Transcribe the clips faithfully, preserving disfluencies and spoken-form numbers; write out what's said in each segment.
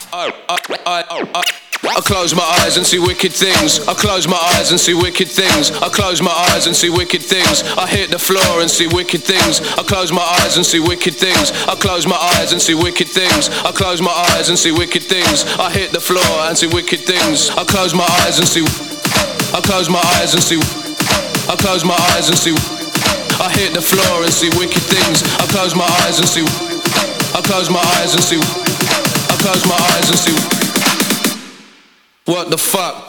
I, I, I, I, I close my eyes and see wicked things. I close my eyes and see wicked things. I close my eyes and see wicked things. I hit the floor and see wicked things. I close my eyes and see wicked things. I close my eyes and see wicked things. I close my eyes and see wicked things. I hit the floor and see wicked things. I close my eyes and see. I close my eyes and see. I close my eyes and see. I hit the floor and see wicked things. I close my eyes and see. I close my eyes and see. I close my eyes and see. What the fuck?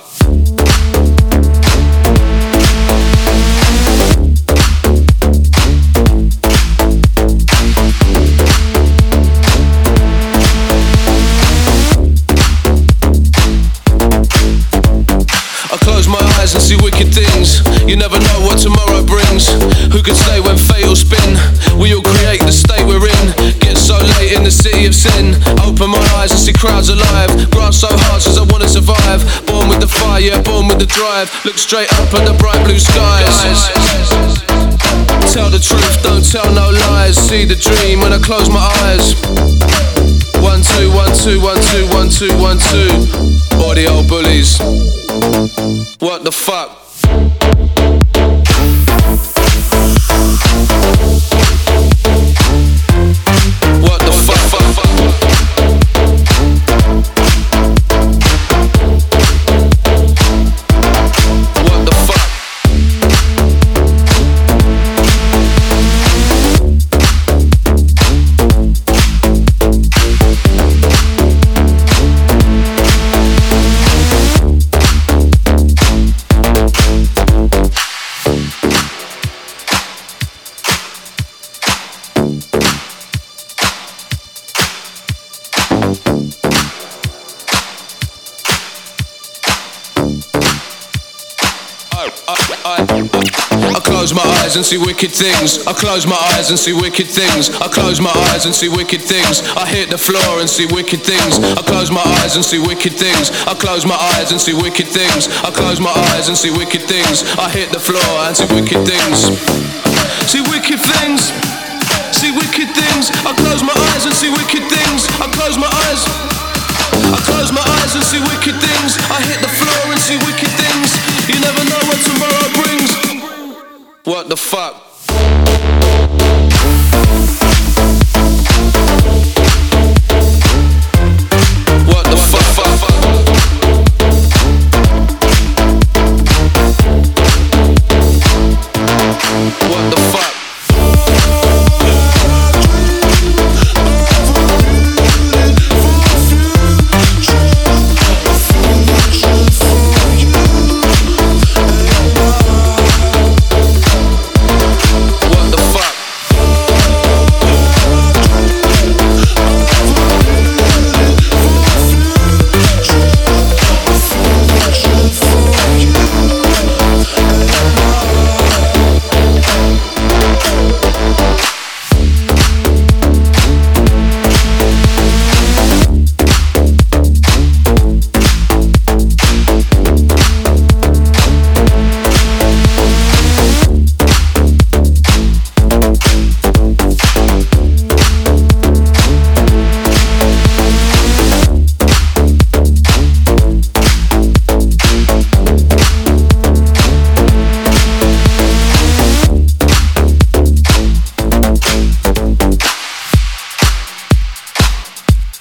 I close my eyes and see wicked things. You never know what tomorrow brings. Who can say when fate will spin? We all create the state we're in. Get so late in the city of sin. Open my eyes and see crowds alive. Grass so hard since I wanna survive. Born with the fire, yeah, born with the drive. Look straight up at the bright blue skies. Tell the truth, don't tell no lies. See the dream when I close my eyes. One, two, one, two, one, two, one, two, one, two. All the old bullies. What the fuck? What the fuck? What the fuck? I close my eyes and see wicked things. I close my eyes and see wicked things. I close my eyes and see wicked things. I hit the floor and see wicked things. I close my eyes and see wicked things. I close my eyes and see wicked things. I close my eyes and see wicked things. I hit the floor and see wicked things. See wicked things. See wicked things. I close my eyes and see wicked things. I close my eyes. I close my eyes and see wicked things. I hit the floor and see wicked things. You never know what tomorrow brings. What the fuck?